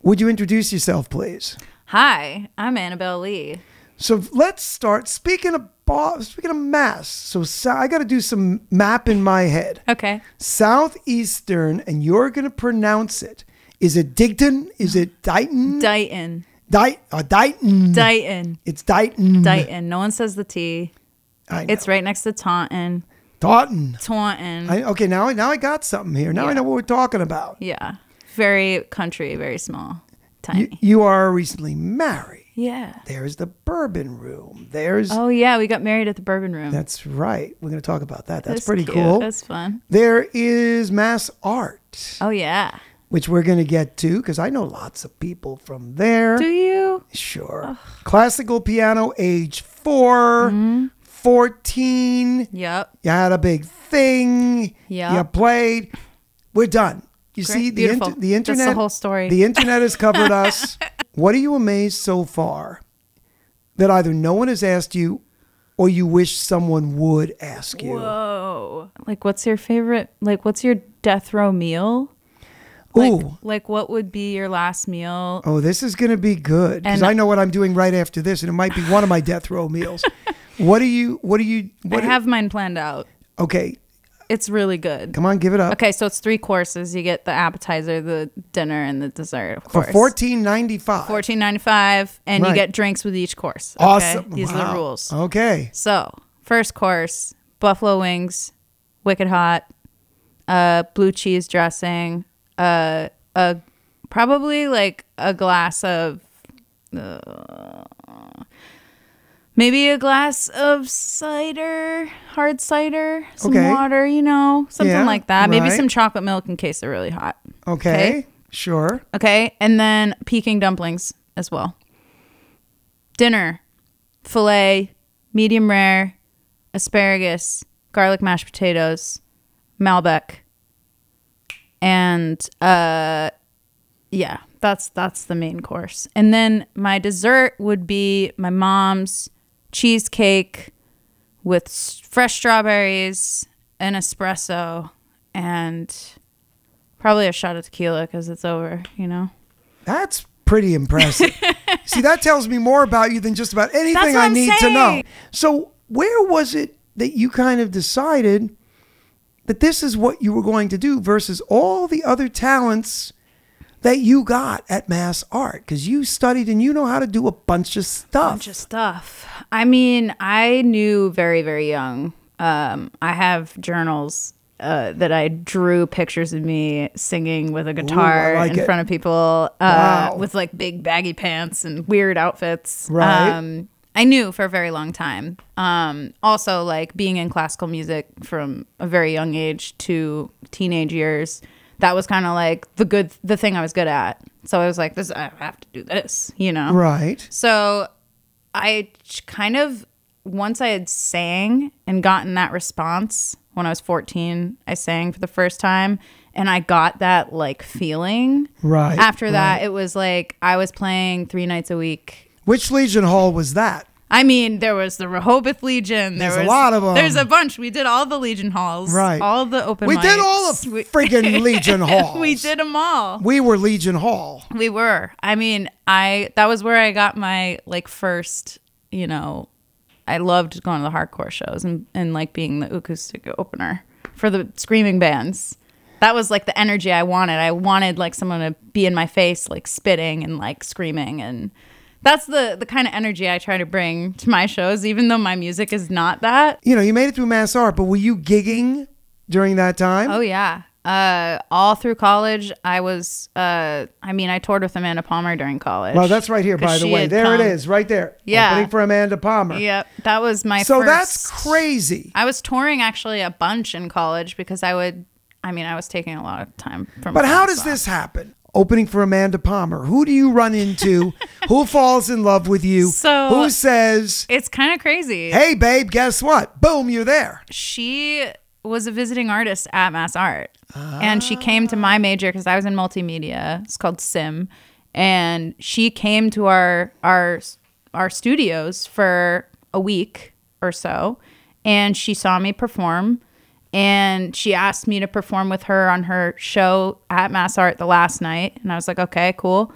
Would you introduce yourself, please? Hi, I'm Annabelle Lee. So let's start. Speaking of Mass, so I got to do some map in my head. Okay. Southeastern, and you're going to pronounce it. Is it Digton? Is it Dighton? Dighton. Dighton. Dighton. It's Dighton. Dighton. No one says the T. I know. It's right next to Taunton. Taunton. Taunton. Okay, now I got something here. Now I know what we're talking about. Yeah. Very country, very small. Tiny. You are recently married. Yeah. There's the Bourbon Room. There's... Oh, yeah. We got married at the Bourbon Room. That's right. We're going to talk about that. That's pretty cute. cool. That's fun. There is Mass Art. Oh, yeah. Which we're going to get to because I know lots of people from there. Do you? Sure. Ugh. Classical piano, age 4, 14. Yep. You had a big thing. Yep. You played. We're done. You Great. see, the internet. That's the whole story. The internet has covered us. What are you amazed so far that either no one has asked you or you wish someone would ask you? Whoa. Like, what's your favorite? Like, what's your death row meal? Ooh. Like, what would be your last meal? Oh, this is going to be good because And I know what I'm doing right after this, and it might be one of my death row meals. What I have mine planned out. Okay. It's really good. Come on, give it up. Okay, so it's 3 courses. You get the appetizer, the dinner, and the dessert, of course. For $14.95. $14.95, and Right. you get drinks with each course. Okay? Awesome. These are the rules. Okay. So, first course, buffalo wings, wicked hot, blue cheese dressing, probably like a glass of... maybe a glass of cider, hard cider, some water, something like that. Maybe some chocolate milk in case they're really hot. Okay. Sure. Okay. And then Peking dumplings as well. Dinner, filet, medium rare, asparagus, garlic mashed potatoes, Malbec. And yeah, that's the main course. And then my dessert would be my mom's cheesecake with fresh strawberries, an espresso, and probably a shot of tequila because it's over, That's pretty impressive. See, that tells me more about you than just about anything I need to know. So where was it that you kind of decided that this is what you were going to do versus all the other talents that you got at Mass Art? Because you studied and you know how to do a bunch of stuff. I mean, I knew very, very young. I have journals that I drew pictures of me singing with a guitar in front of people with like big baggy pants and weird outfits. Right. I knew for a very long time. Also, like being in classical music from a very young age to teenage years, that was kind of like the thing I was good at. So I was like, I have to do this, Right. So I kind of, once I had sang and gotten that response when I was 14, I sang for the first time and I got that like feeling. Right. After that, it was like I was playing 3 nights a week. Which Legion Hall was that? I mean, there was the Rehoboth Legion. There's a lot of them. There's a bunch. We did all the Legion halls. Right. All the open We mics. did all the freaking Legion halls. We did them all. We were Legion Hall. We were. I mean, that was where I got my like first, I loved going to the hardcore shows and like being the acoustic opener for the screaming bands. That was like the energy I wanted. I wanted like someone to be in my face, like spitting and like screaming, and that's the kind of energy I try to bring to my shows, even though my music is not that. You made it through Mass Art, but were you gigging during that time? Oh, yeah. All through college, I was, I toured with Amanda Palmer during college. Well, that's right here, by the way. There it is, right there. Yeah. Opening for Amanda Palmer. Yep. That was my first. So that's crazy. I was touring actually a bunch in college because I was taking a lot of time from. But how does this happen? Opening for Amanda Palmer. Who do you run into? Who falls in love with you? Who says, it's kind of crazy. Hey, babe, guess what? Boom, you're there. She was a visiting artist at Mass Art. And she came to my major because I was in multimedia. It's called SIM. And she came to our studios for a week or so. And she saw me perform. And she asked me to perform with her on her show at Mass Art the last night. And I was like, okay, cool.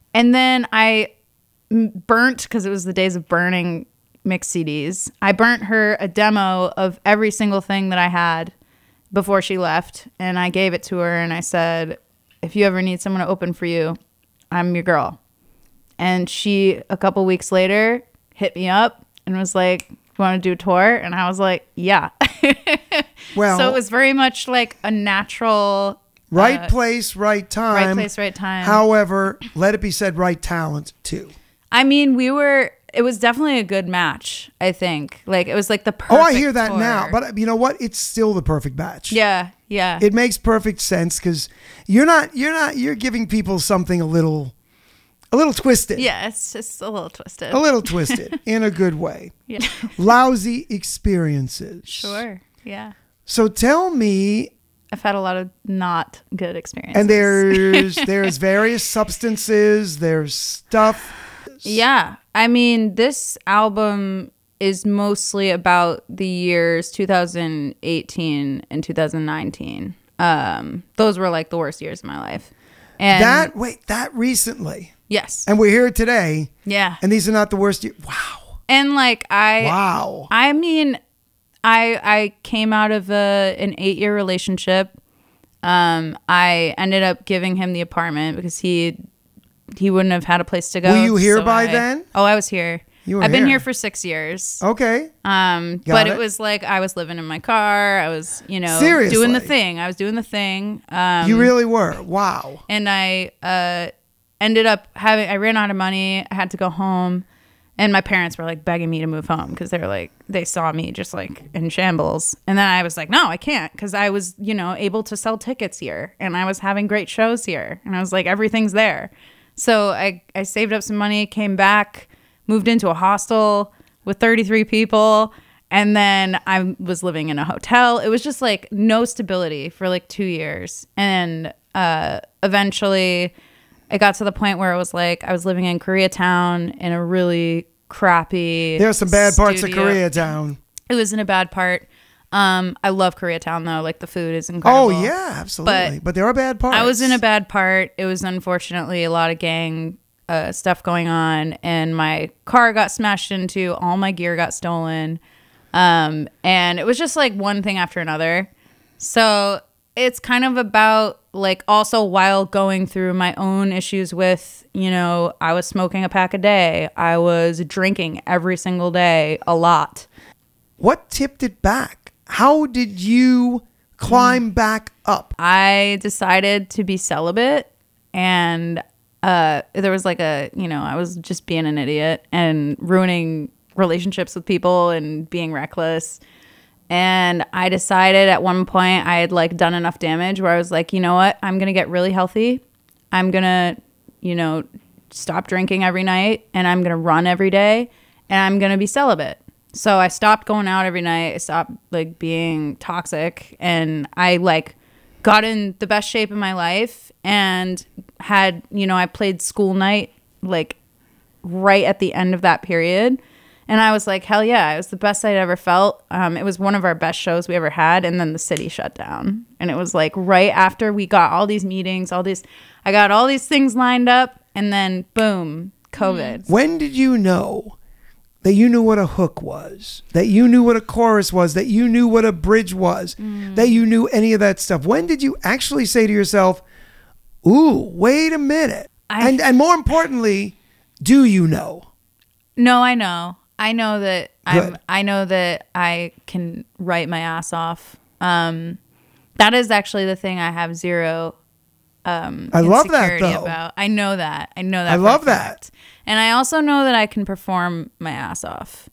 And then I burnt, because it was the days of burning mix CDs. I burnt her a demo of every single thing that I had before she left. And I gave it to her and I said, if you ever need someone to open for you, I'm your girl. And she, a couple weeks later, hit me up and was like, you want to do a tour? And I was like, yeah. Well, so it was very much like a natural... Right place, right time. Right place, right time. However, let it be said, right talent too. I mean, it was definitely a good match, I think. Like, it was like the perfect I hear that tour. now. But you know what? It's still the perfect match. Yeah. It makes perfect sense because you're giving people something a little twisted. Yeah, it's just a little twisted. A little twisted in a good way. Yeah. Lousy experiences. Sure. Yeah. So tell me... I've had a lot of not good experiences. And there's various substances, there's stuff. Yeah. I mean, this album is mostly about the years 2018 and 2019. Those were like the worst years of my life. And that recently. Yes. And we're here today. Yeah. And these are not the worst years. Wow. And like Wow. I mean, I came out of an 8-year relationship. I ended up giving him the apartment because he wouldn't have had a place to go. Were you here by then? Oh, I was here. I've been here for 6 years. Okay. But it was like I was living in my car. I was, Seriously? doing the thing. I was doing the thing. You really were. Wow. And I ended up I ran out of money. I had to go home. And my parents were like begging me to move home because they saw me just like in shambles. And then I was like, no, I can't, because I was, able to sell tickets here and I was having great shows here. And I was like, everything's there. So I saved up some money, came back, moved into a hostel with 33 people. And then I was living in a hotel. It was just like no stability for like 2 years. And eventually it got to the point where it was like I was living in Koreatown in a really crappy There are some bad parts of Koreatown. It was in a bad part. I love Koreatown though. Like the food is incredible. Oh yeah, absolutely. But there are bad parts. I was in a bad part. It was unfortunately a lot of gang stuff going on, and my car got smashed into. All my gear got stolen, and it was just like one thing after another. So it's kind of about like also while going through my own issues with, I was smoking a pack a day. I was drinking every single day, a lot. What tipped it back? How did you climb back up? I decided to be celibate, and there was like I was just being an idiot and ruining relationships with people and being reckless. And I decided at one point I had like done enough damage where I was like, you know what? I'm going to get really healthy. I'm going to, stop drinking every night, and I'm going to run every day, and I'm going to be celibate. So I stopped going out every night. I stopped like being toxic, and I like got in the best shape of my life and had, I played school night like right at the end of that period. And I was like, hell yeah, it was the best I'd ever felt. It was one of our best shows we ever had. And then the city shut down. And it was like right after we got all these meetings, I got all these things lined up. And then boom, COVID. When did you know that you knew what a hook was, that you knew what a chorus was, that you knew what a bridge was, that you knew any of that stuff? When did you actually say to yourself, ooh, wait a minute? And more importantly, do you know? No, I know. I know that I know that I can write my ass off. That is actually the thing I have zero I love that though. About. I know that. I love that. And I also know that I can perform my ass off.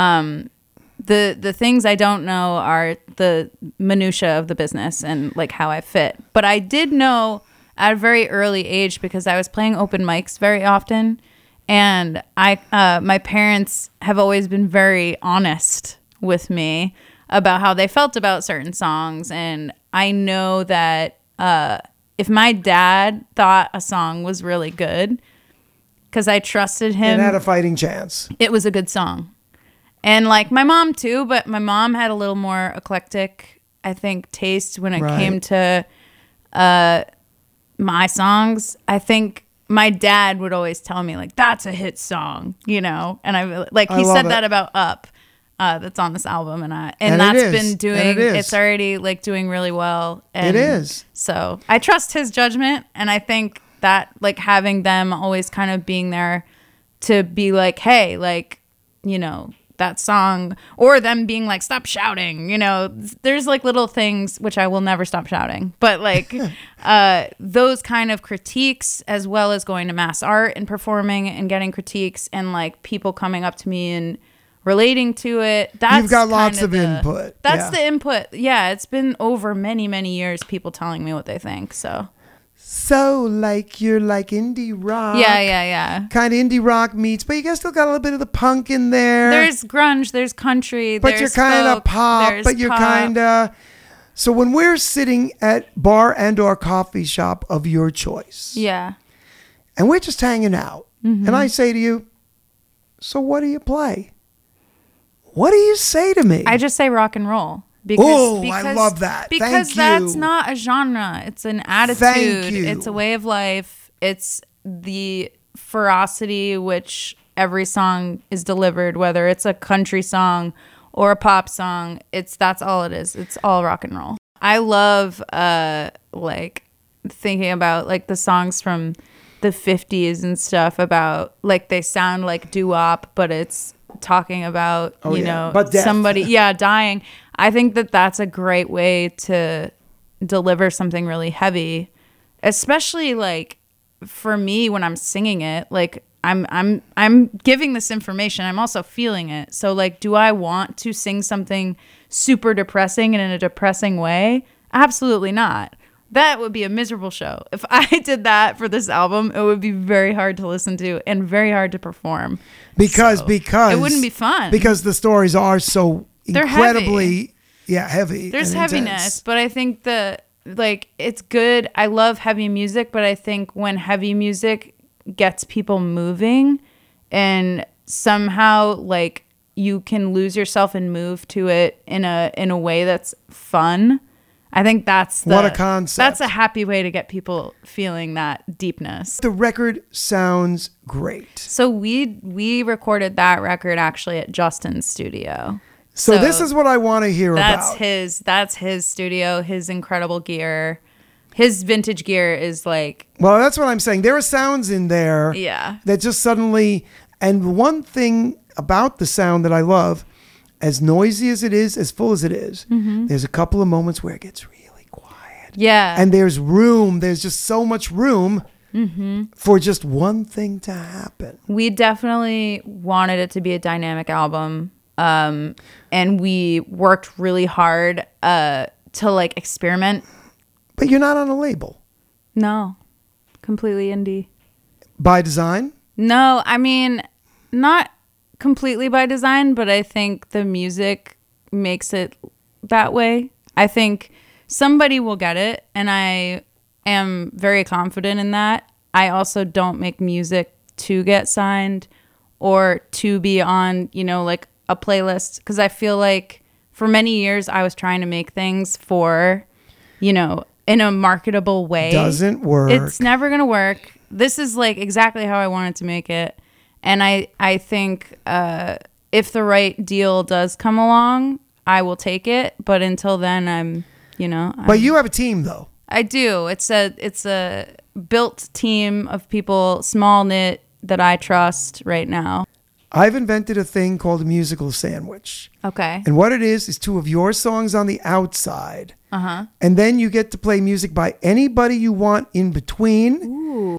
The things I don't know are the minutia of the business and like how I fit. But I did know at a very early age because I was playing open mics very often. And my parents have always been very honest with me about how they felt about certain songs. And I know that if my dad thought a song was really good, because I trusted him. It had a fighting chance. It was a good song. And like my mom too, but my mom had a little more eclectic, I think, taste when it came to my songs. I think my dad would always tell me like, that's a hit song, you know? And he said that about Up, that's on this album. And that's been doing, it's already like doing really well. And it is. So I trust his judgment. And I think that like having them always kind of being there to be like, hey, like, you know, that song, or them being like, stop shouting, you know, there's like little things which I will never stop shouting, but like those kind of critiques, as well as going to Mass Art and performing and getting critiques and like people coming up to me and relating to it. That's you've got lots of input. That's the input. Yeah, it's been over many, many years people telling me what they think. So like you're like indie rock. Yeah. Kind of indie rock meets, but you still got a little bit of the punk in there. There's grunge, there's country, but you're kind of pop, but you're kind of. So when we're sitting at bar and or coffee shop of your choice. Yeah. And we're just hanging out. Mm-hmm. And I say to you, so what do you play? What do you say to me? I just say rock and roll. Because I love that. Because that's not a genre. It's an attitude. Thank you. It's a way of life. It's the ferocity which every song is delivered, whether it's a country song or a pop song. That's all it is. It's all rock and roll. I love like thinking about like the songs from the 50s and stuff about like they sound like doo-wop, but it's talking about you know, but somebody dying. I think that's a great way to deliver something really heavy, especially like for me when I'm singing it. Like I'm giving this information, I'm also feeling it. So like, do I want to sing something super depressing and in a depressing way? Absolutely not. That would be a miserable show. If I did that for this album, it would be very hard to listen to and very hard to perform. Because it wouldn't be fun. Because the stories are so incredibly heavy. There's heaviness, but I think it's good. I love heavy music, but I think when heavy music gets people moving and somehow like you can lose yourself and move to it in a way that's fun. I think what a concept. That's a happy way to get people feeling that deepness. The record sounds great. So we recorded that record actually at Justin's studio. So this is what I want to hear about. That's his studio, his incredible gear. His vintage gear is like... Well, that's what I'm saying. There are sounds in there that just suddenly... And one thing about the sound that I love, as noisy as it is, as full as it is, there's a couple of moments where it gets really quiet. Yeah. And there's room. There's just so much room for just one thing to happen. We definitely wanted it to be a dynamic album. And we worked really hard to like experiment. But you're not on a label. No. Completely indie. By design? No, I mean, not completely by design, but I think the music makes it that way. I think somebody will get it, and I am very confident in that. I also don't make music to get signed or to be on, you know, like a playlist, because I feel like for many years I was trying to make things for, you know, in a marketable way. Doesn't work. It's never going to work. This is like exactly how I wanted to make it. And I think if the right deal does come along, I will take it. But until then, But you have a team, though. I do. It's a built team of people, small knit, that I trust right now. I've invented a thing called a musical sandwich. Okay. And what it is two of your songs on the outside. And then you get to play music by anybody you want in between. Ooh.